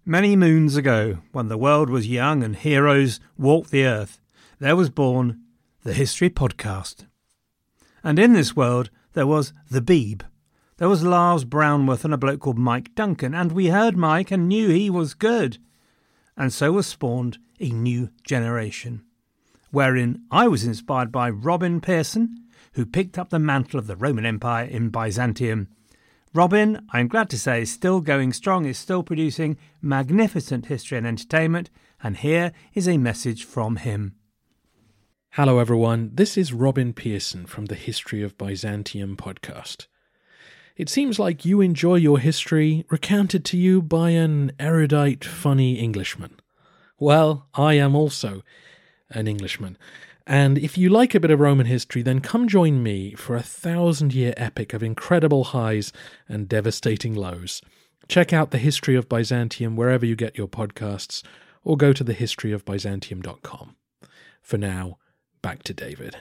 Many moons ago, when the world was young and heroes walked the earth, there was born the History Podcast. And in this world, there was the Beeb. There was Lars Brownworth and a bloke called Mike Duncan, and we heard Mike and knew he was good. And so was spawned a new generation, wherein I was inspired by Robin Pearson, who picked up the mantle of the Roman Empire in Byzantium. Robin, I'm glad to say, is still going strong, is still producing magnificent history and entertainment, and here is a message from him. Hello everyone, this is Robin Pearson from the History of Byzantium podcast. It seems like you enjoy your history recounted to you by an erudite, funny Englishman. Well, I am also an Englishman. And if you like a bit of Roman history, then come join me for a 1,000-year epic of incredible highs and devastating lows. Check out The History of Byzantium wherever you get your podcasts, or go to thehistoryofbyzantium.com. For now, back to David.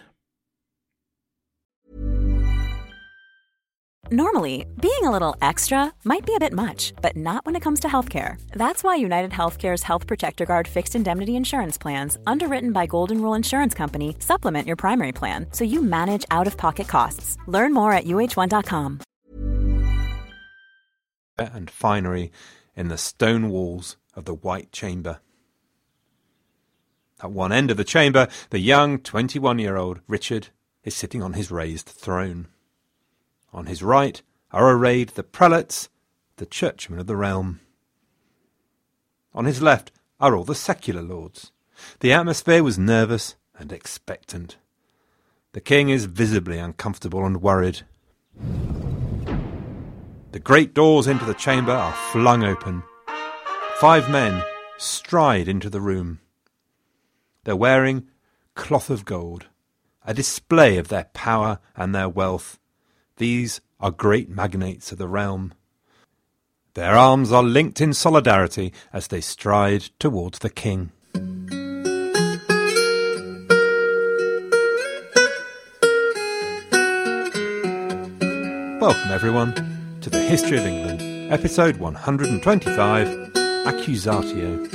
Normally, being a little extra might be a bit much, but not when it comes to healthcare. That's why United Healthcare's Health Protector Guard fixed indemnity insurance plans, underwritten by Golden Rule Insurance Company, supplement your primary plan so you manage out-of-pocket costs. Learn more at uh1.com. And finery in the stone walls of the White Chamber. At one end of the chamber, the young 21-year-old Richard is sitting on his raised throne. On his right are arrayed the prelates, the churchmen of the realm. On his left are all the secular lords. The atmosphere was nervous and expectant. The king is visibly uncomfortable and worried. The great doors into the chamber are flung open. 5 men stride into the room. They're wearing cloth of gold, a display of their power and their wealth. These are great magnates of the realm. Their arms are linked in solidarity as they stride towards the king. Welcome everyone to the History of England, episode 125, Accusatio.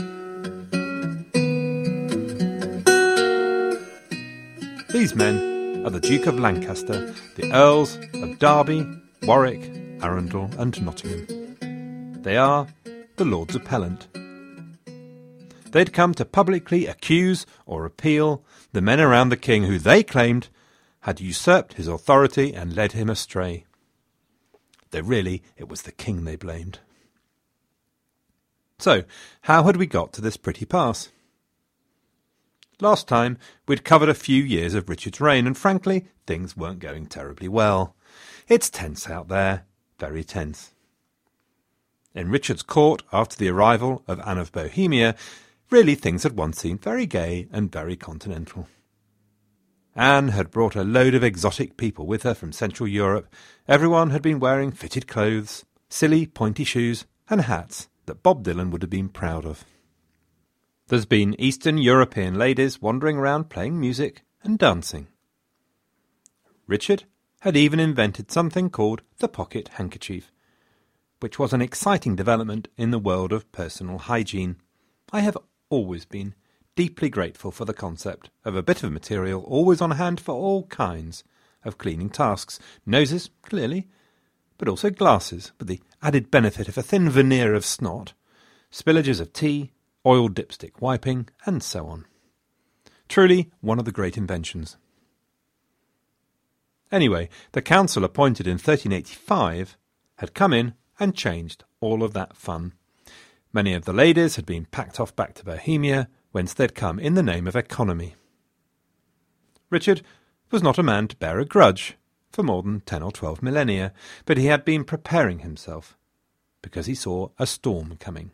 These men are the Duke of Lancaster, the Earls of Derby, Warwick, Arundel and Nottingham. They are the Lords Appellant. They'd come to publicly accuse or appeal the men around the king who they claimed had usurped his authority and led him astray. Though really it was the king they blamed. So, how had we got to this pretty pass? Last time, we'd covered a few years of Richard's reign, and frankly, things weren't going terribly well. It's tense out there, very tense. In Richard's court, after the arrival of Anne of Bohemia, really things had once seemed very gay and very continental. Anne had brought a load of exotic people with her from Central Europe. Everyone had been wearing fitted clothes, silly pointy shoes, and hats that Bob Dylan would have been proud of. There's been Eastern European ladies wandering around playing music and dancing. Richard had even invented something called the pocket handkerchief, which was an exciting development in the world of personal hygiene. I have always been deeply grateful for the concept of a bit of material always on hand for all kinds of cleaning tasks. Noses, clearly, but also glasses, with the added benefit of a thin veneer of snot, spillages of tea, oil dipstick wiping, and so on. Truly one of the great inventions. Anyway, the council appointed in 1385 had come in and changed all of that fun. Many of the ladies had been packed off back to Bohemia, whence they'd come in the name of economy. Richard was not a man to bear a grudge for more than 10 or 12 millennia, but he had been preparing himself because he saw a storm coming.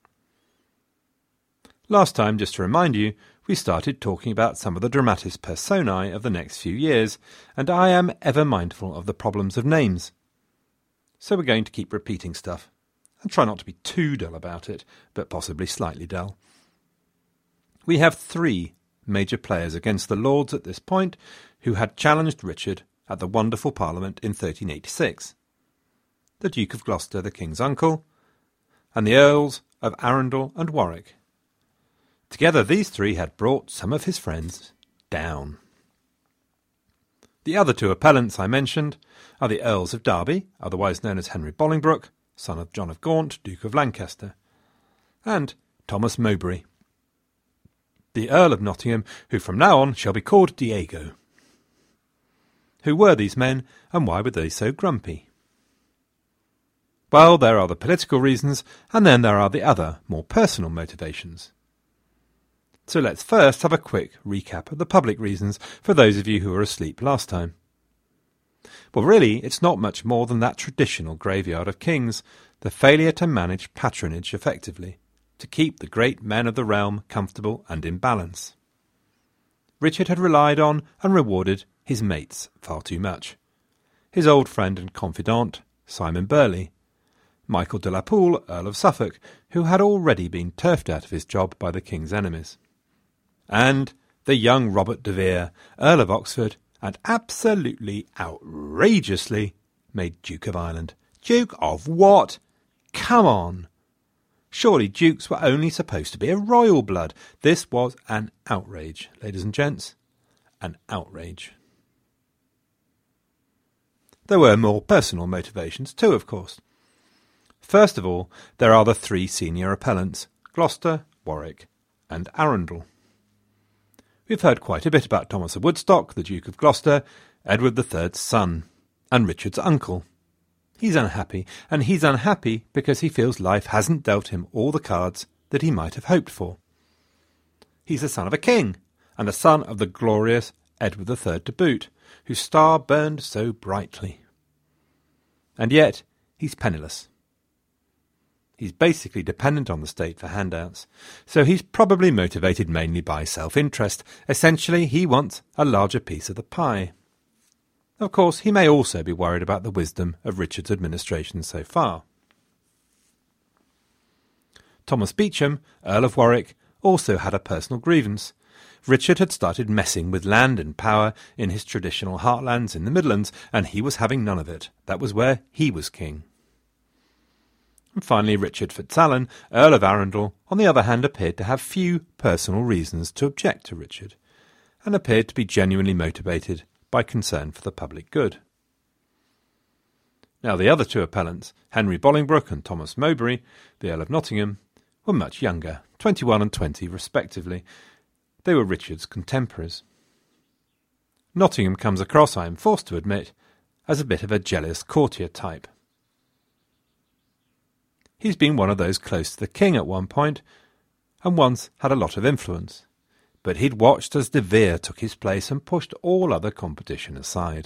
Last time, just to remind you, we started talking about some of the dramatis personae of the next few years, and I am ever mindful of the problems of names. So we're going to keep repeating stuff, and try not to be too dull about it, but possibly slightly dull. We have 3 major players against the Lords at this point who had challenged Richard at the wonderful Parliament in 1386. The Duke of Gloucester, the King's uncle, and the Earls of Arundel and Warwick. Together these three had brought some of his friends down. The other two appellants I mentioned are the Earls of Derby, otherwise known as Henry Bolingbroke, son of John of Gaunt, Duke of Lancaster, and Thomas Mowbray, the Earl of Nottingham, who from now on shall be called Diego. Who were these men, and why were they so grumpy? Well, there are the political reasons, and then there are the other, more personal motivations. So let's first have a quick recap of the public reasons for those of you who were asleep last time. Well, really, it's not much more than that traditional graveyard of kings, the failure to manage patronage effectively, to keep the great men of the realm comfortable and in balance. Richard had relied on and rewarded his mates far too much. His old friend and confidant, Simon Burley, Michael de la Pole, Earl of Suffolk, who had already been turfed out of his job by the king's enemies, and the young Robert de Vere, Earl of Oxford, and absolutely outrageously made Duke of Ireland. Duke of what? Come on! Surely dukes were only supposed to be a royal blood. This was an outrage, ladies and gents. An outrage. There were more personal motivations too, of course. First of all, there are the three senior appellants, Gloucester, Warwick, and Arundel. We've heard quite a bit about Thomas of Woodstock, the Duke of Gloucester, Edward III's son, and Richard's uncle. He's unhappy, and he's unhappy because he feels life hasn't dealt him all the cards that he might have hoped for. He's the son of a king, and the son of the glorious Edward III to boot, whose star burned so brightly. And yet he's penniless. He's basically dependent on the state for handouts, so he's probably motivated mainly by self-interest. Essentially, he wants a larger piece of the pie. Of course, he may also be worried about the wisdom of Richard's administration so far. Thomas Beauchamp, Earl of Warwick, also had a personal grievance. Richard had started messing with land and power in his traditional heartlands in the Midlands, and he was having none of it. That was where he was king. And finally, Richard FitzAlan, Earl of Arundel, on the other hand, appeared to have few personal reasons to object to Richard, and appeared to be genuinely motivated by concern for the public good. Now the other two appellants, Henry Bolingbroke and Thomas Mowbray, the Earl of Nottingham, were much younger, 21 and 20 respectively. They were Richard's contemporaries. Nottingham comes across, I am forced to admit, as a bit of a jealous courtier type. He's been one of those close to the king at one point, and once had a lot of influence, but he'd watched as de Vere took his place and pushed all other competition aside.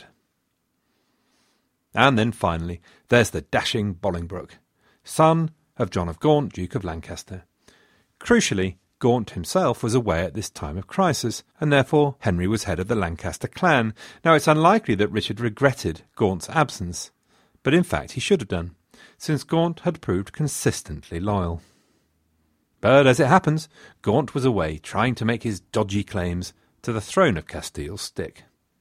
And then finally, there's the dashing Bolingbroke, son of John of Gaunt, Duke of Lancaster. Crucially, Gaunt himself was away at this time of crisis, and therefore Henry was head of the Lancaster clan. Now it's unlikely that Richard regretted Gaunt's absence, but in fact he should have done, since Gaunt had proved consistently loyal. But as it happens, Gaunt was away trying to make his dodgy claims to the throne of Castile stick.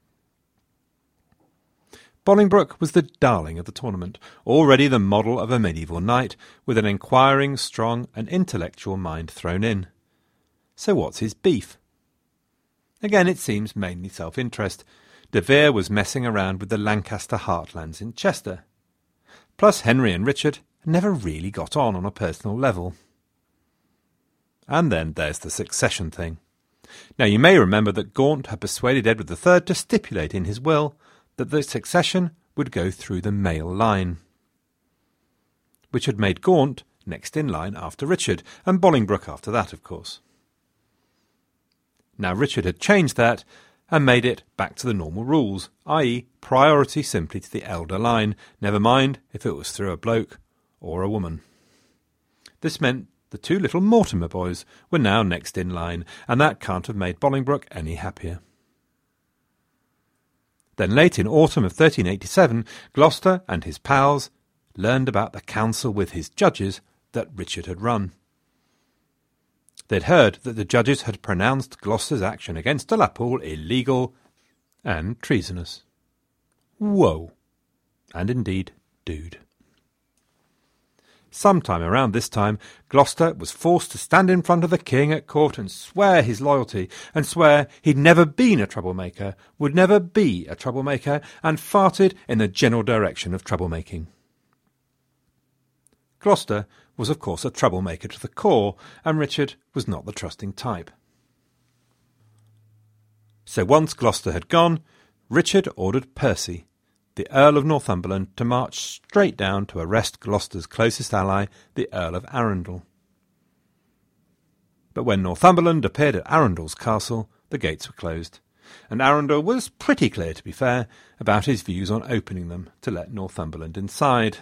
Bolingbroke was the darling of the tournament, already the model of a medieval knight, with an inquiring, strong and intellectual mind thrown in. So what's his beef? Again, it seems mainly self-interest. De Vere was messing around with the Lancaster heartlands in Chester. Plus Henry and Richard never really got on a personal level. And then there's the succession thing. Now you may remember that Gaunt had persuaded Edward III to stipulate in his will that the succession would go through the male line, which had made Gaunt next in line after Richard, and Bolingbroke after that, of course. Now Richard had changed that and made it back to the normal rules, i.e. priority simply to the elder line, never mind if it was through a bloke or a woman. This meant the two little Mortimer boys were now next in line, and that can't have made Bolingbroke any happier. Then late in autumn of 1387, Gloucester and his pals learned about the council with his judges that Richard had run. They'd heard that the judges had pronounced Gloucester's action against de la Pole illegal and treasonous. Whoa! And indeed, dude. Sometime around this time, Gloucester was forced to stand in front of the king at court and swear his loyalty, and swear he'd never been a troublemaker, would never be a troublemaker, and farted in the general direction of troublemaking. Gloucester was of course a troublemaker to the core, and Richard was not the trusting type. So once Gloucester had gone, Richard ordered Percy, the Earl of Northumberland, to march straight down to arrest Gloucester's closest ally, the Earl of Arundel. But when Northumberland appeared at Arundel's castle, the gates were closed, and Arundel was pretty clear, to be fair, about his views on opening them to let Northumberland inside.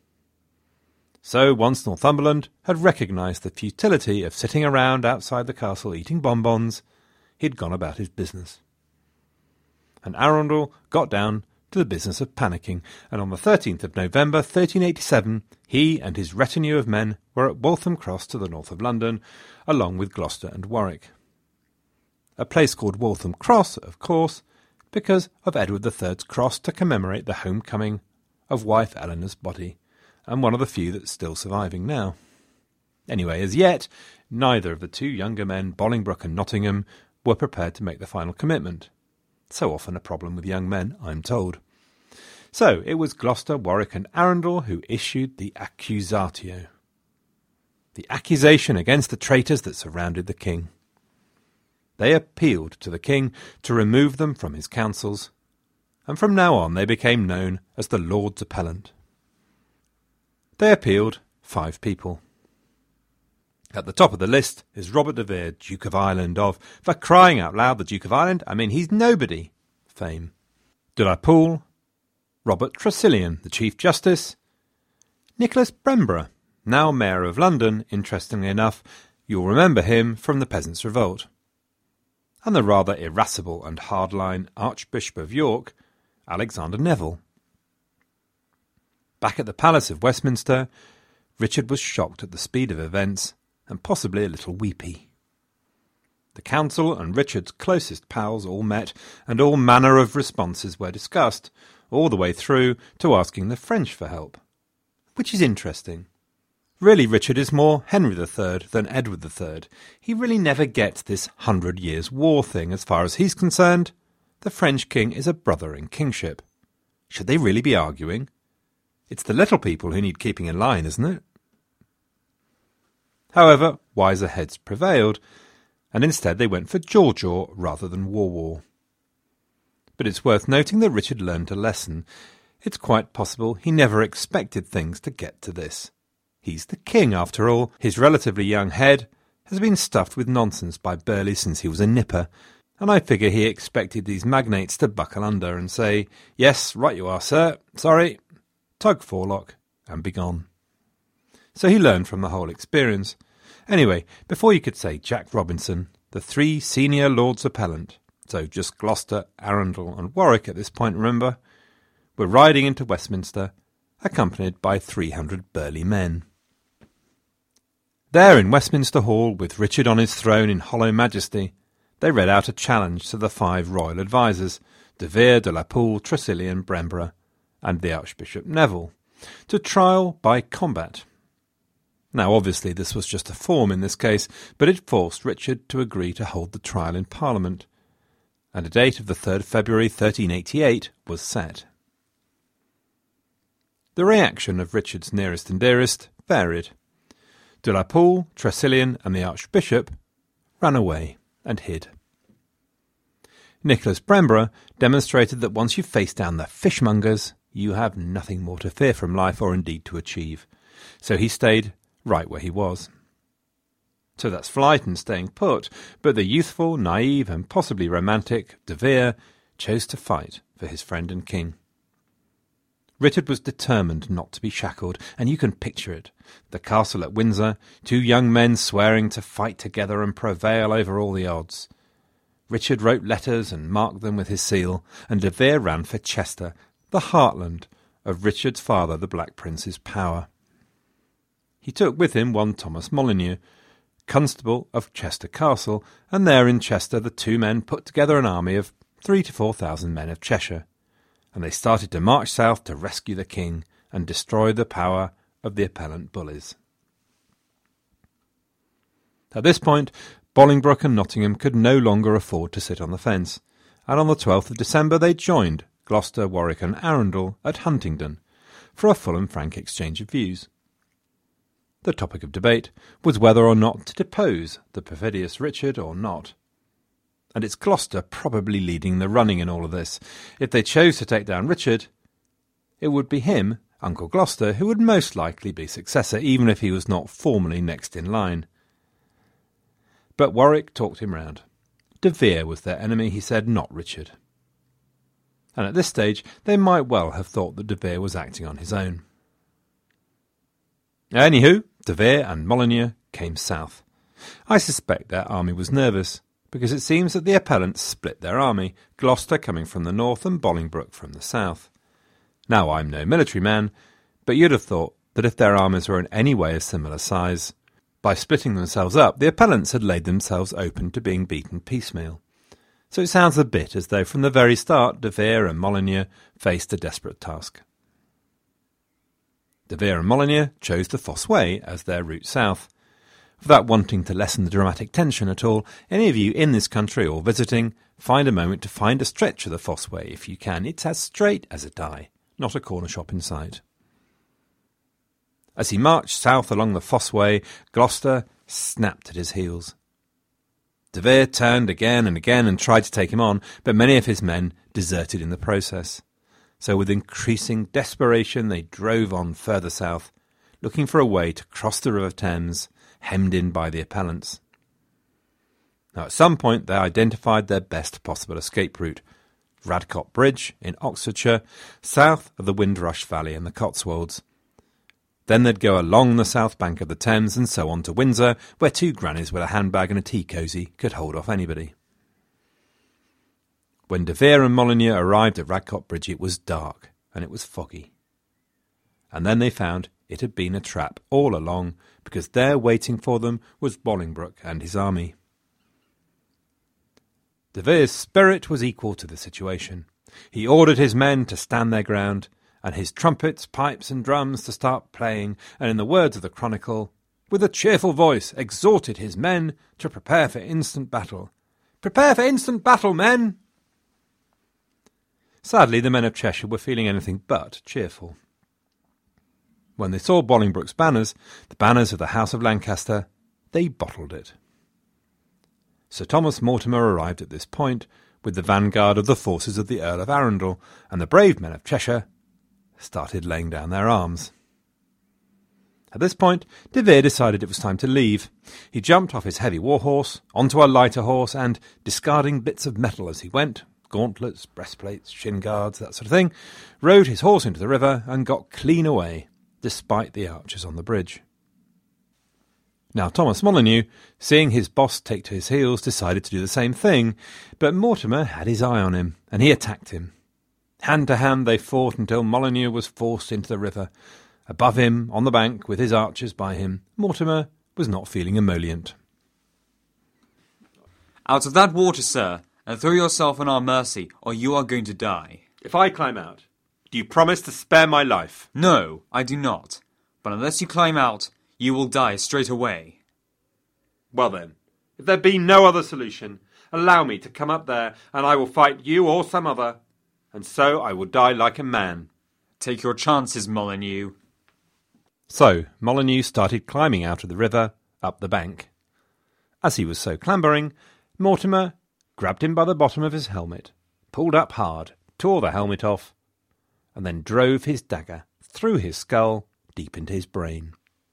So once Northumberland had recognised the futility of sitting around outside the castle eating bonbons, he'd gone about his business. And Arundel got down to the business of panicking, and on the 13th of November 1387 he and his retinue of men were at Waltham Cross to the north of London, along with Gloucester and Warwick. A place called Waltham Cross, of course, because of Edward III's cross to commemorate the homecoming of wife Eleanor's body, and one of the few that's still surviving now. Anyway, as yet, neither of the two younger men, Bolingbroke and Nottingham, were prepared to make the final commitment. So often a problem with young men, I'm told. So it was Gloucester, Warwick and Arundel who issued the accusatio, the accusation against the traitors that surrounded the king. They appealed to the king to remove them from his councils, and from now on they became known as the Lords Appellant. They appealed 5 people. At the top of the list is Robert de Vere, Duke of Ireland, of, for crying out loud, the Duke of Ireland, I mean he's nobody, fame. De la Pole, Robert Tresilian, the Chief Justice, Nicholas Brembre, now Mayor of London, interestingly enough, you'll remember him from the Peasants' Revolt, and the rather irascible and hardline Archbishop of York, Alexander Neville. Back at the Palace of Westminster, Richard was shocked at the speed of events, and possibly a little weepy. The council and Richard's closest pals all met, and all manner of responses were discussed, all the way through to asking the French for help. Which is interesting. Really, Richard is more Henry III than Edward III. He really never gets this 100 Years' War thing. As far as he's concerned, the French king is a brother in kingship. Should they really be arguing? It's the little people who need keeping in line, isn't it? However, wiser heads prevailed, and instead they went for Jaw rather than War. But it's worth noting that Richard learned a lesson. It's quite possible he never expected things to get to this. He's the king, after all. His relatively young head has been stuffed with nonsense by Burleigh since he was a nipper, and I figure he expected these magnates to buckle under and say, "Yes, right you are, sir. Sorry," tug forelock, and be gone. So he learned from the whole experience. Anyway, before you could say Jack Robinson, the 3 senior Lords Appellant, so just Gloucester, Arundel and Warwick at this point, remember, were riding into Westminster, accompanied by 300 burly men. There in Westminster Hall, with Richard on his throne in hollow majesty, they read out a challenge to the 5 royal advisers, de Vere, de la Pole, Tresilian, Brembre, and the Archbishop Neville, to trial by combat. Now, obviously, this was just a form in this case, but it forced Richard to agree to hold the trial in Parliament, and a date of the 3rd February 1388 was set. The reaction of Richard's nearest and dearest varied. De la Pole, Tresilian, and the Archbishop ran away and hid. Nicholas Brembre demonstrated that once you face down the fishmongers, you have nothing more to fear from life or indeed to achieve. So he stayed right where he was. So that's flight and staying put, but the youthful, naive and possibly romantic de Vere chose to fight for his friend and king. Richard was determined not to be shackled, and you can picture it. The castle at Windsor, 2 young men swearing to fight together and prevail over all the odds. Richard wrote letters and marked them with his seal, and de Vere ran for Chester, the heartland of Richard's father, the Black Prince's power. He took with him one Thomas Molyneux, constable of Chester Castle, and there in Chester the 2 men put together an army of 3,000 to 4,000 men of Cheshire, and they started to march south to rescue the king and destroy the power of the appellant bullies. At this point, Bolingbroke and Nottingham could no longer afford to sit on the fence, and on the 12th of December they joined Gloucester, Warwick and Arundel at Huntingdon for a full and frank exchange of views. The topic of debate was whether or not to depose the perfidious Richard or not. And it's Gloucester probably leading the running in all of this. If they chose to take down Richard, it would be him, Uncle Gloucester, who would most likely be successor, even if he was not formally next in line. But Warwick talked him round. De Vere was their enemy, he said, not Richard. And at this stage they might well have thought that De Vere was acting on his own. Anywho, De Vere and Molyneux came south. I suspect their army was nervous, because it seems that the appellants split their army, Gloucester coming from the north and Bolingbroke from the south. Now, I'm no military man, but you'd have thought that if their armies were in any way a similar size, by splitting themselves up, the appellants had laid themselves open to being beaten piecemeal. So it sounds a bit as though from the very start De Vere and Molyneux faced a desperate task. De Vere and Molyneux chose the Fosse Way as their route south. Without wanting to lessen the dramatic tension at all, any of you in this country or visiting, find a moment to find a stretch of the Fosse Way if you can. It's as straight as a die, not a corner shop in sight. As he marched south along the Fosse Way, Gloucester snapped at his heels. De Vere turned again and again and tried to take him on, but many of his men deserted in the process. So with increasing desperation they drove on further south, looking for a way to cross the River Thames, hemmed in by the appellants. Now at some point they identified their best possible escape route, Radcott Bridge in Oxfordshire, south of the Windrush Valley and the Cotswolds. Then they'd go along the south bank of the Thames and so on to Windsor, where two grannies with a handbag and a tea cosy could hold off anybody. When De Vere and Molyneux arrived at Radcott Bridge, it was dark and it was foggy. And then they found it had been a trap all along, because there waiting for them was Bolingbroke and his army. De Vere's spirit was equal to the situation. He ordered his men to stand their ground, and his trumpets, pipes and drums to start playing, and in the words of the Chronicle, with a cheerful voice exhorted his men to prepare for instant battle. Prepare for instant battle, men! Sadly, the men of Cheshire were feeling anything but cheerful. When they saw Bolingbroke's banners, the banners of the House of Lancaster, they bottled it. Sir Thomas Mortimer arrived at this point with the vanguard of the forces of the Earl of Arundel, and the brave men of Cheshire started laying down their arms. At this point, De Vere decided it was time to leave. He jumped off his heavy war-horse, onto a lighter horse, and, discarding bits of metal as he went, gauntlets, breastplates, shin guards, that sort of thing, rode his horse into the river and got clean away, despite the archers on the bridge. Now Thomas Molyneux, seeing his boss take to his heels, decided to do the same thing, but Mortimer had his eye on him, and he attacked him. Hand to hand they fought until Molyneux was forced into the river. Above him, on the bank, with his archers by him, Mortimer was not feeling emollient. Out of that water, sir, and throw yourself on our mercy, or you are going to die. If I climb out, do you promise to spare my life? No, I do not. But unless you climb out, you will die straight away. Well then, if there be no other solution, allow me to come up there, and I will fight you or some other, and so I will die like a man. Take your chances, Molyneux. So Molyneux started climbing out of the river, up the bank. As he was so clambering, Mortimer grabbed him by the bottom of his helmet, pulled up hard, tore the helmet off, and then drove his dagger through his skull deep into his brain.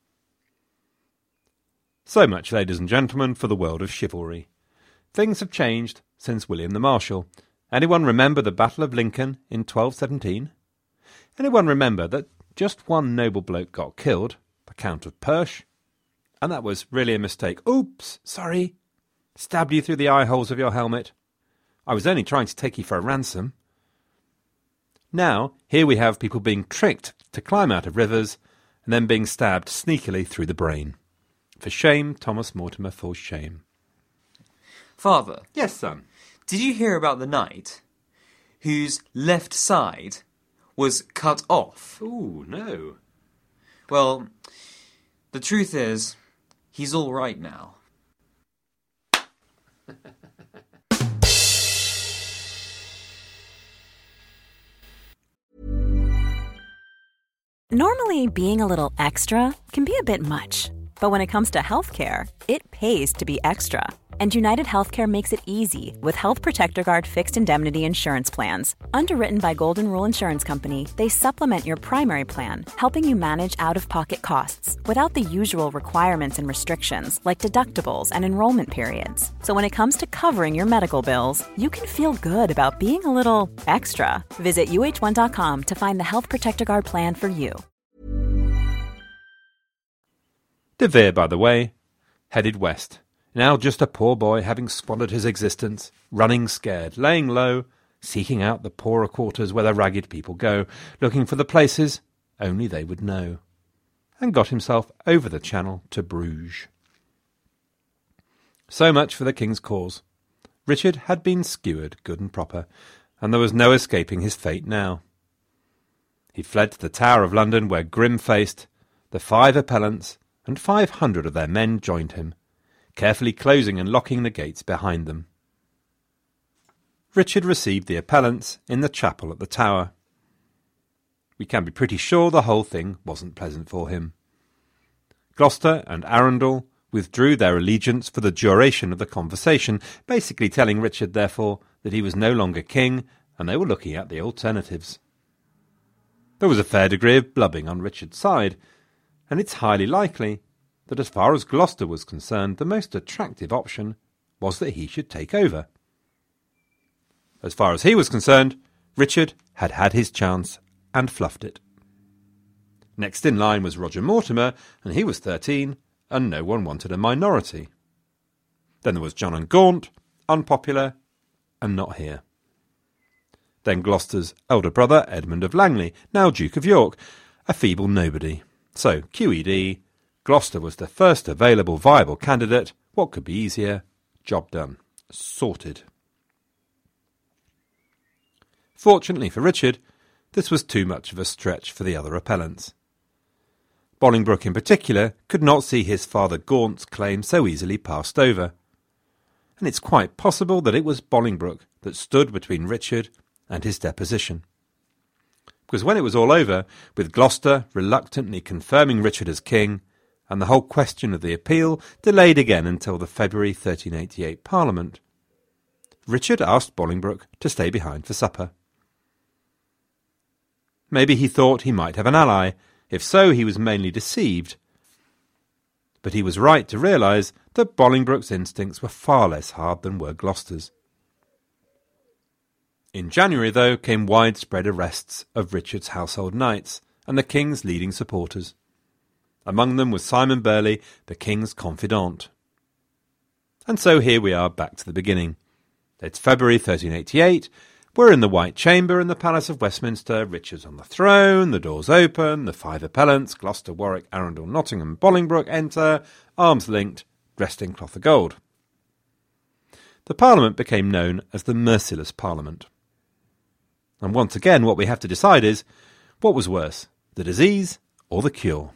So much, ladies and gentlemen, for the world of chivalry. Things have changed since William the Marshal. Anyone remember the Battle of Lincoln in 1217? Anyone remember that just one noble bloke got killed, the Count of Perche? And that was really a mistake. Oops, sorry. Stabbed you through the eye holes of your helmet. I was only trying to take you for a ransom. Now, here we have people being tricked to climb out of rivers and then being stabbed sneakily through the brain. For shame, Thomas Mortimer, for shame. Father. Yes, son. Did you hear about the knight whose left side was cut off? Ooh, no. Well, the truth is, he's all right now. Normally, being a little extra can be a bit much. But when it comes to healthcare, it pays to be extra. And United Healthcare makes it easy with Health Protector Guard fixed indemnity insurance plans. Underwritten by Golden Rule Insurance Company, they supplement your primary plan, helping you manage out-of-pocket costs without the usual requirements and restrictions like deductibles and enrollment periods. So when it comes to covering your medical bills, you can feel good about being a little extra. Visit uh1.com to find the Health Protector Guard plan for you. De Vere, by the way, headed west. Now just a poor boy having squandered his existence, running scared, laying low, seeking out the poorer quarters where the ragged people go, looking for the places only they would know, and got himself over the channel to Bruges. So much for the king's cause. Richard had been skewered good and proper, and there was no escaping his fate now. He fled to the Tower of London, where, grim-faced, the 5 appellants and 500 of their men joined him, carefully closing and locking the gates behind them. Richard received the appellants in the chapel at the Tower. We can be pretty sure the whole thing wasn't pleasant for him. Gloucester and Arundel withdrew their allegiance for the duration of the conversation, basically telling Richard, therefore, that he was no longer king, and they were looking at the alternatives. There was a fair degree of blubbing on Richard's side, and it's highly likely that as far as Gloucester was concerned, the most attractive option was that he should take over. As far as he was concerned, Richard had had his chance and fluffed it. Next in line was Roger Mortimer, and he was 13, and no one wanted a minority. Then there was John and Gaunt, unpopular, and not here. Then Gloucester's elder brother, Edmund of Langley, now Duke of York, a feeble nobody. So, QED, Gloucester was the first available viable candidate. What could be easier? Job done. Sorted. Fortunately for Richard, this was too much of a stretch for the other appellants. Bolingbroke in particular could not see his father Gaunt's claim so easily passed over. And it's quite possible that it was Bolingbroke that stood between Richard and his deposition. Because when it was all over, with Gloucester reluctantly confirming Richard as king, and the whole question of the appeal delayed again until the February 1388 Parliament, Richard asked Bolingbroke to stay behind for supper. Maybe he thought he might have an ally. If so, he was mainly deceived. But he was right to realise that Bolingbroke's instincts were far less hard than were Gloucester's. In January, though, came widespread arrests of Richard's household knights and the king's leading supporters. Among them was Simon Burley, the king's confidant. And so here we are back to the beginning. It's February 1388, we're in the White Chamber in the Palace of Westminster, Richard's on the throne, the doors open, the 5 appellants, Gloucester, Warwick, Arundel, Nottingham, Bolingbroke enter, arms linked, dressed in cloth of gold. The Parliament became known as the Merciless Parliament. And once again, what we have to decide is, what was worse, the disease or the cure?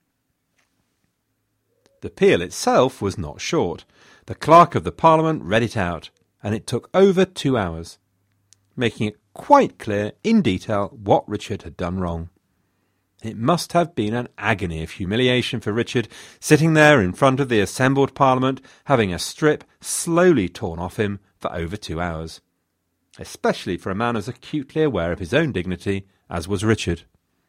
The appeal itself was not short. The clerk of the Parliament read it out, and it took over 2 hours, making it quite clear in detail what Richard had done wrong. It must have been an agony of humiliation for Richard, sitting there in front of the assembled Parliament, having a strip slowly torn off him for over 2 hours. Especially for a man as acutely aware of his own dignity as was Richard.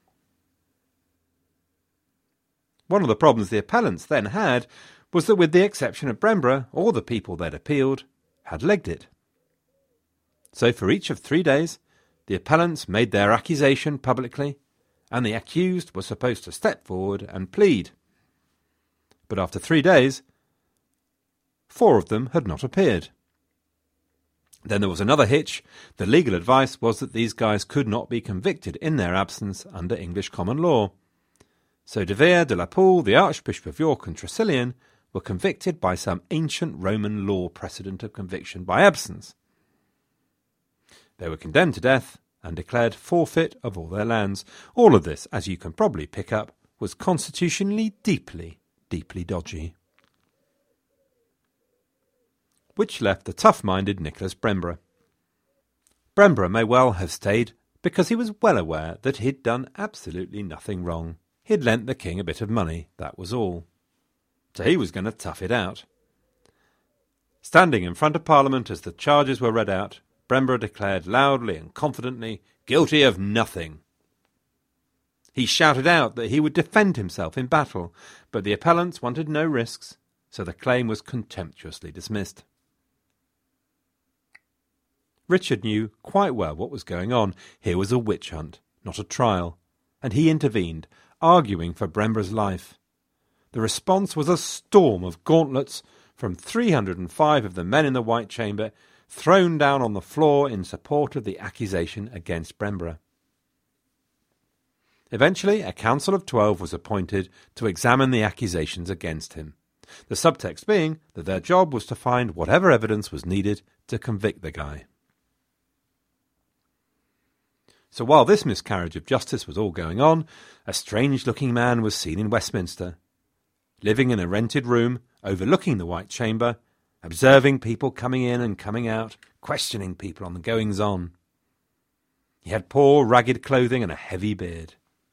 One of the problems the appellants then had was that, with the exception of Brembre, all the people they'd appealed had legged it. So for each of 3 days, the appellants made their accusation publicly, and the accused was supposed to step forward and plead. But after 3 days, 4 of them had not appeared. Then there was another hitch. The legal advice was that these guys could not be convicted in their absence under English common law. So De Vere, de la Pole, the Archbishop of York and Tressilian were convicted by some ancient Roman law precedent of conviction by absence. They were condemned to death and declared forfeit of all their lands. All of this, as you can probably pick up, was constitutionally deeply, deeply dodgy. Which left the tough-minded Nicholas Brembre. Brembre may well have stayed because he was well aware that he'd done absolutely nothing wrong. He'd lent the king a bit of money, that was all. So he was going to tough it out. Standing in front of Parliament as the charges were read out, Brembre declared loudly and confidently, guilty of nothing. He shouted out that he would defend himself in battle, but the appellants wanted no risks, so the claim was contemptuously dismissed. Richard knew quite well what was going on. Here was a witch hunt, not a trial, and he intervened, arguing for Brembre's life. The response was a storm of gauntlets from 305 of the men in the White Chamber, thrown down on the floor in support of the accusation against Brembre. Eventually, a council of 12 was appointed to examine the accusations against him, the subtext being that their job was to find whatever evidence was needed to convict the guy. So while this miscarriage of justice was all going on, a strange-looking man was seen in Westminster, living in a rented room overlooking the White Chamber, observing people coming in and coming out, questioning people on the goings-on. He had poor, ragged clothing and a heavy beard.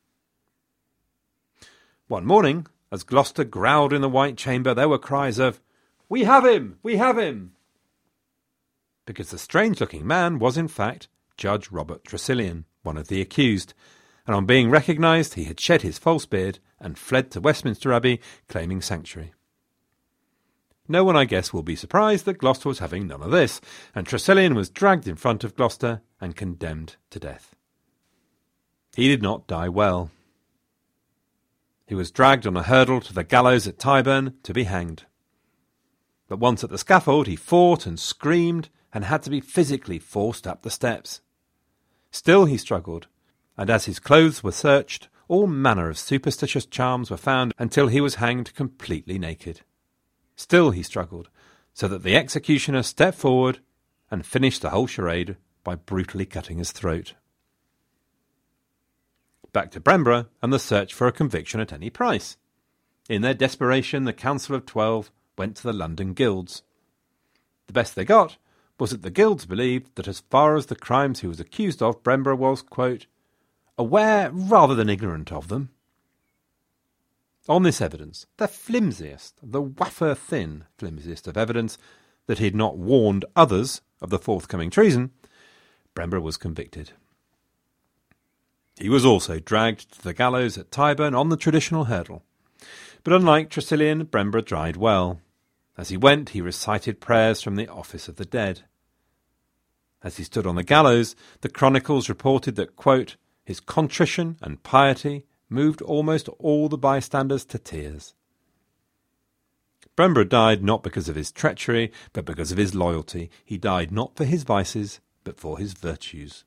One morning, as Gloucester growled in the White Chamber, there were cries of, "We have him! We have him!" Because the strange-looking man was, in fact, Judge Robert Tressilian, one of the accused, and on being recognised he had shed his false beard and fled to Westminster Abbey, claiming sanctuary. No one, I guess, will be surprised that Gloucester was having none of this, and Tressilian was dragged in front of Gloucester and condemned to death. He did not die well. He was dragged on a hurdle to the gallows at Tyburn to be hanged. But once at the scaffold he fought and screamed and had to be physically forced up the steps. Still he struggled, and as his clothes were searched, all manner of superstitious charms were found until he was hanged completely naked. Still he struggled, so that the executioner stepped forward and finished the whole charade by brutally cutting his throat. Back to Brembre and the search for a conviction at any price. In their desperation, the Council of 12 went to the London guilds. The best they got was that the guilds believed that as far as the crimes he was accused of, Brembre was, quote, aware rather than ignorant of them. On this evidence, the flimsiest, the wafer-thin flimsiest of evidence that he had not warned others of the forthcoming treason, Brembre was convicted. He was also dragged to the gallows at Tyburn on the traditional hurdle. But unlike Tressilian, Brembre died well. As he went, he recited prayers from the Office of the Dead. As he stood on the gallows, the chronicles reported that, quote, his contrition and piety moved almost all the bystanders to tears. Brembre died not because of his treachery, but because of his loyalty. He died not for his vices, but for his virtues.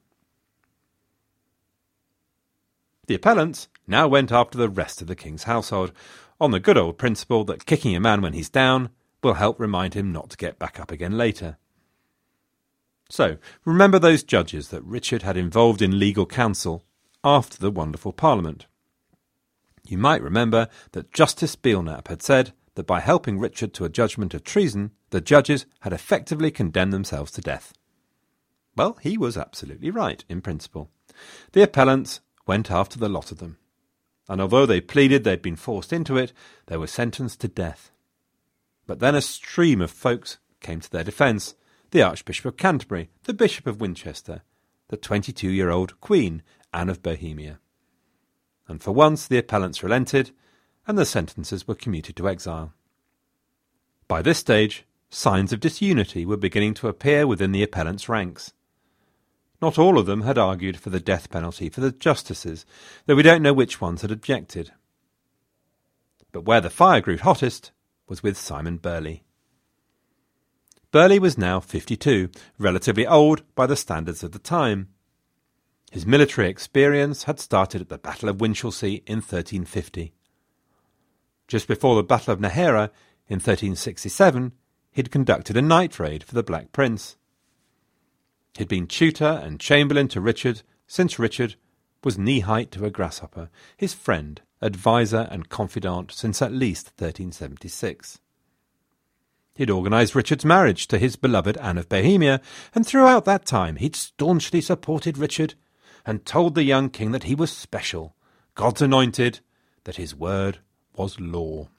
The appellants now went after the rest of the king's household, on the good old principle that kicking a man when he's down will help remind him not to get back up again later. So, remember those judges that Richard had involved in legal counsel after the wonderful Parliament. You might remember that Justice Belknap had said that by helping Richard to a judgment of treason, the judges had effectively condemned themselves to death. Well, he was absolutely right, in principle. The appellants went after the lot of them, and although they pleaded they'd been forced into it, they were sentenced to death. But then a stream of folks came to their defence: the Archbishop of Canterbury, the Bishop of Winchester, the 22-year-old Queen, Anne of Bohemia. And for once the appellants relented, and the sentences were commuted to exile. By this stage, signs of disunity were beginning to appear within the appellants' ranks. Not all of them had argued for the death penalty for the justices, though we don't know which ones had objected. But where the fire grew hottest was with Simon Burley. Burley was now 52, relatively old by the standards of the time. His military experience had started at the Battle of Winchelsea in 1350. Just before the Battle of Nájera in 1367, he had conducted a night raid for the Black Prince. He had been tutor and chamberlain to Richard since Richard was knee-height to a grasshopper, his friend adviser and confidant since at least 1376. He'd organised Richard's marriage to his beloved Anne of Bohemia, and throughout that time he'd staunchly supported Richard and told the young king that he was special, God's anointed, that his word was law.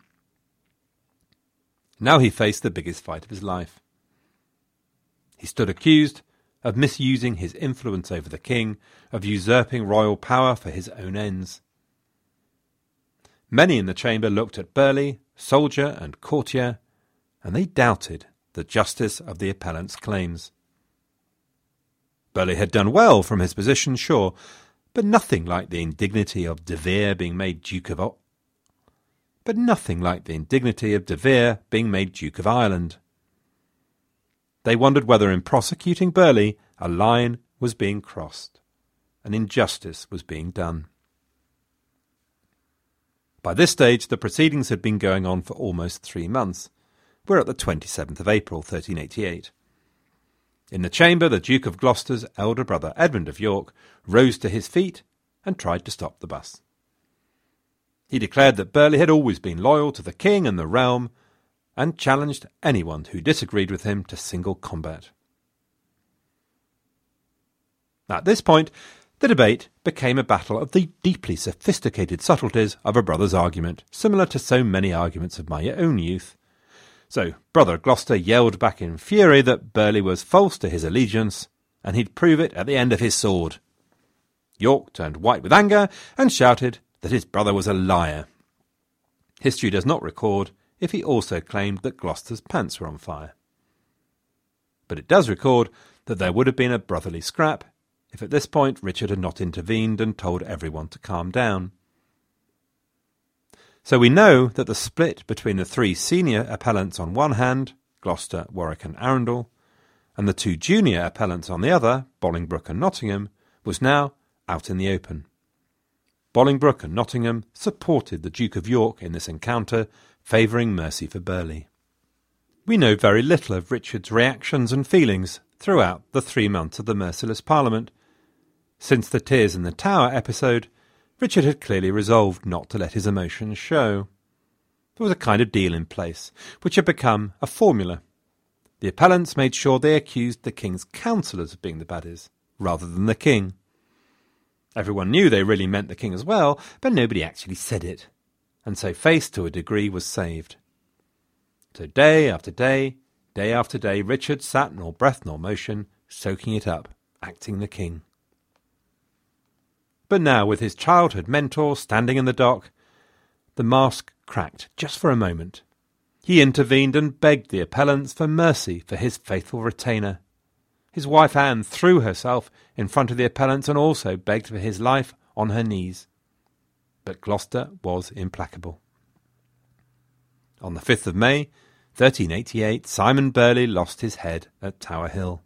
Now he faced the biggest fight of his life. He stood accused of misusing his influence over the king, of usurping royal power for his own ends. Many in the chamber looked at Burleigh, soldier and courtier, and they doubted the justice of the appellant's claims. Burleigh had done well from his position, sure, but nothing like the indignity of De Vere being made Duke of Ireland. They wondered whether in prosecuting Burleigh a line was being crossed, an injustice was being done. By this stage the proceedings had been going on for almost 3 months. We're at the 27th of April, 1388. In the chamber, the Duke of Gloucester's elder brother, Edmund of York, rose to his feet and tried to stop the bus. He declared that Burleigh had always been loyal to the king and the realm, and challenged anyone who disagreed with him to single combat. At this point, the debate became a battle of the deeply sophisticated subtleties of a brother's argument, similar to so many arguments of my own youth. So Brother Gloucester yelled back in fury that Burleigh was false to his allegiance, and he'd prove it at the end of his sword. York turned white with anger and shouted that his brother was a liar. History does not record if he also claimed that Gloucester's pants were on fire. But it does record that there would have been a brotherly scrap if at this point Richard had not intervened and told everyone to calm down. So we know that the split between the 3 senior appellants on one hand, Gloucester, Warwick and Arundel, and the 2 junior appellants on the other, Bolingbroke and Nottingham, was now out in the open. Bolingbroke and Nottingham supported the Duke of York in this encounter, favouring mercy for Burleigh. We know very little of Richard's reactions and feelings throughout the 3 months of the merciless Parliament. Since the Tears in the Tower episode, Richard had clearly resolved not to let his emotions show. There was a kind of deal in place, which had become a formula. The appellants made sure they accused the king's councillors of being the baddies, rather than the king. Everyone knew they really meant the king as well, but nobody actually said it, and so face to a degree was saved. So day after day after day, Richard sat nor breath nor motion, soaking it up, acting the king. But now, with his childhood mentor standing in the dock, the mask cracked just for a moment. He intervened and begged the appellants for mercy for his faithful retainer. His wife Anne threw herself in front of the appellants and also begged for his life on her knees. But Gloucester was implacable. On the 5th of May, 1388, Simon Burleigh lost his head at Tower Hill.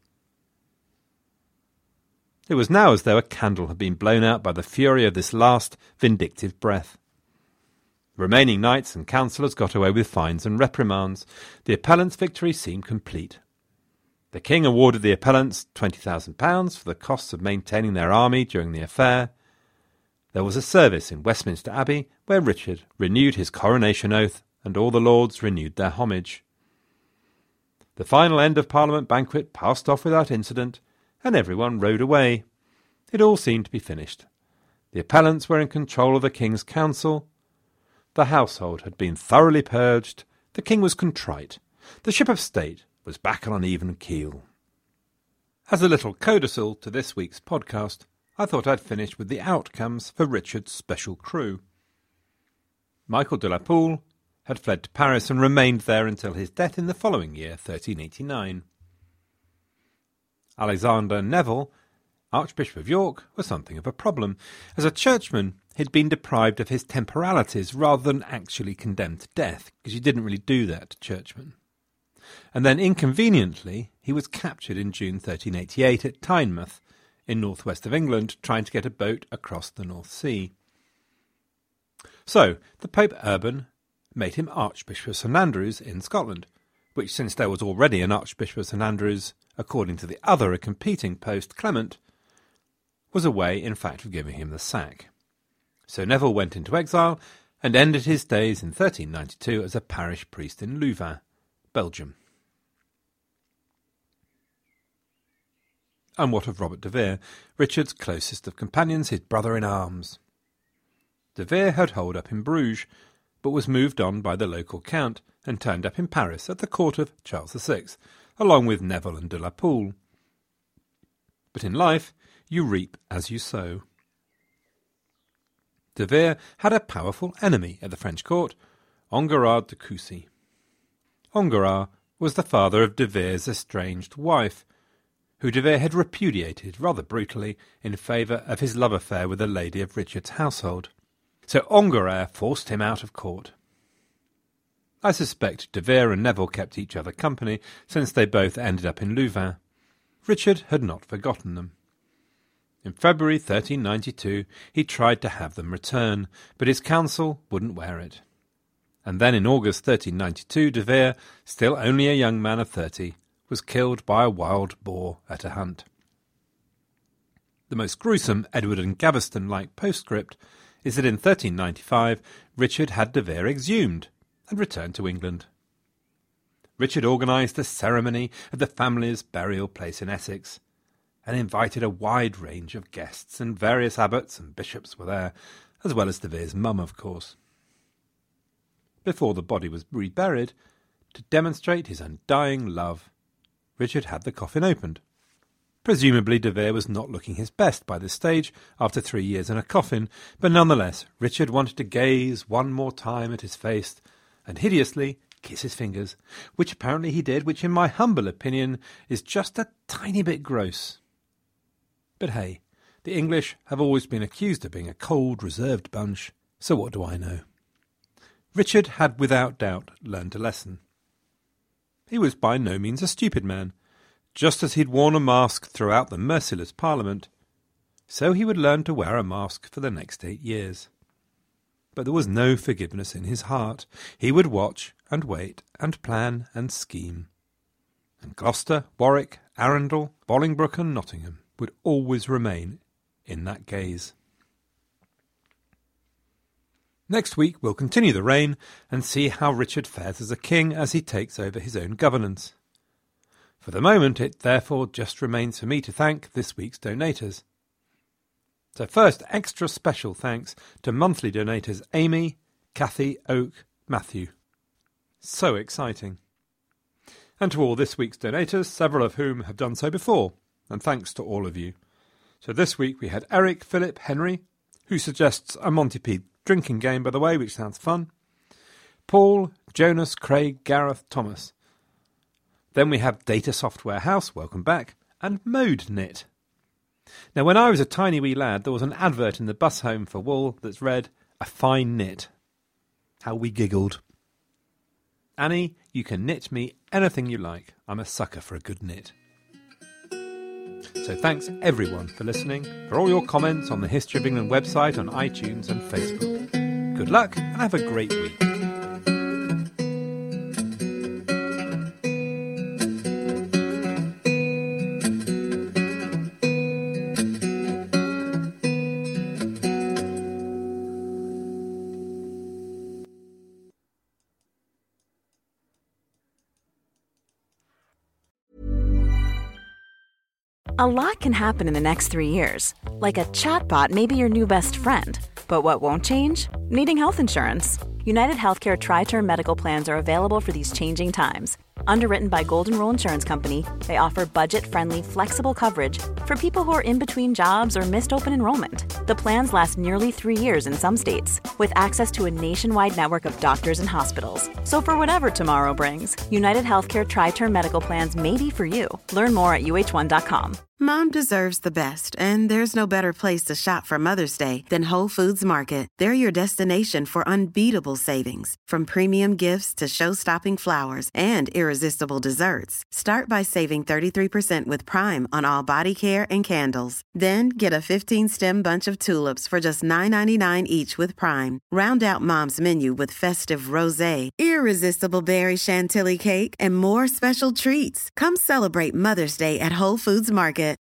It was now as though a candle had been blown out by the fury of this last vindictive breath. The remaining knights and councillors got away with fines and reprimands. The appellants' victory seemed complete. The king awarded the appellants £20,000 for the costs of maintaining their army during the affair. There was a service in Westminster Abbey where Richard renewed his coronation oath and all the lords renewed their homage. The final end of Parliament banquet passed off without incident, and everyone rode away. It all seemed to be finished. The appellants were in control of the king's council. The household had been thoroughly purged. The king was contrite. The ship of state was back on an even keel. As a little codicil to this week's podcast, I thought I'd finish with the outcomes for Richard's special crew. Michael de la Pole had fled to Paris and remained there until his death in the following year, 1389. Alexander Neville, Archbishop of York, was something of a problem. As a churchman, he'd been deprived of his temporalities rather than actually condemned to death, because you didn't really do that to churchmen. And then, inconveniently, he was captured in June 1388 at Tynemouth, in northwest of England, trying to get a boat across the North Sea. So, the Pope Urban made him Archbishop of St Andrews in Scotland, which, since there was already an Archbishop of St Andrews, according to the other competing post, Clement, was a way, in fact, of giving him the sack. So Neville went into exile and ended his days in 1392 as a parish priest in Louvain, Belgium. And what of Robert de Vere, Richard's closest of companions, his brother-in-arms? De Vere had holed up in Bruges, but was moved on by the local count and turned up in Paris at the court of Charles VI, along with Neville and de la Pole. But in life, you reap as you sow. De Vere had a powerful enemy at the French court, Enguerrand de Coucy. Enguerrand was the father of de Vere's estranged wife, who de Vere had repudiated rather brutally in favour of his love affair with a lady of Richard's household. So Enguerrand forced him out of court. I suspect de Vere and Neville kept each other company, since they both ended up in Louvain. Richard had not forgotten them. In February 1392 he tried to have them return, but his council wouldn't wear it. And then in August 1392 de Vere, still only a young man of 30, was killed by a wild boar at a hunt. The most gruesome Edward and Gaveston-like postscript is that in 1395 Richard had de Vere exhumed and returned to England. Richard organised a ceremony at the family's burial place in Essex, and invited a wide range of guests, and various abbots and bishops were there, as well as de Vere's mum, of course. Before the body was reburied, to demonstrate his undying love, Richard had the coffin opened. Presumably de Vere was not looking his best by this stage, after 3 years in a coffin, but nonetheless Richard wanted to gaze one more time at his face, and hideously kiss his fingers, which apparently he did, which in my humble opinion is just a tiny bit gross. But hey, the English have always been accused of being a cold, reserved bunch, so what do I know? Richard had without doubt learned a lesson. He was by no means a stupid man. Just as he'd worn a mask throughout the merciless Parliament, so he would learn to wear a mask for the next 8 years. But there was no forgiveness in his heart. He would watch and wait and plan and scheme. And Gloucester, Warwick, Arundel, Bolingbroke and Nottingham would always remain in that gaze. Next week we'll continue the reign and see how Richard fares as a king as he takes over his own governance. For the moment it therefore just remains for me to thank this week's donators. So first, extra special thanks to monthly donators Amy, Kathy, Oak, Matthew. So exciting. And to all this week's donators, several of whom have done so before, and thanks to all of you. So this week we had Eric, Philip, Henry, who suggests a Monty P drinking game, by the way, which sounds fun. Paul, Jonas, Craig, Gareth, Thomas. Then we have Data Software House, welcome back, and ModeKnit. Now, when I was a tiny wee lad, there was an advert in the bus home for wool that's read, "A fine knit." How we giggled. Annie, you can knit me anything you like. I'm a sucker for a good knit. So thanks everyone for listening, for all your comments on the History of England website, on iTunes and Facebook. Good luck and have a great week. A lot can happen in the next 3 years. Like a chatbot may be your new best friend. But what won't change? Needing health insurance. United Healthcare Tri-Term Medical Plans are available for these changing times. Underwritten by Golden Rule Insurance Company, they offer budget-friendly, flexible coverage for people who are in between jobs or missed open enrollment. The plans last nearly 3 years in some states, with access to a nationwide network of doctors and hospitals. So for whatever tomorrow brings, United Healthcare Tri-Term Medical Plans may be for you. Learn more at uh1.com. Mom deserves the best, and there's no better place to shop for Mother's Day than Whole Foods Market. They're your destination for unbeatable savings, from premium gifts to show-stopping flowers and irresistible desserts. Start by saving 33% with Prime on all body care and candles. Then get a 15-stem bunch of tulips for just $9.99 each with Prime. Round out Mom's menu with festive rosé, irresistible berry chantilly cake, and more special treats. Come celebrate Mother's Day at Whole Foods Market.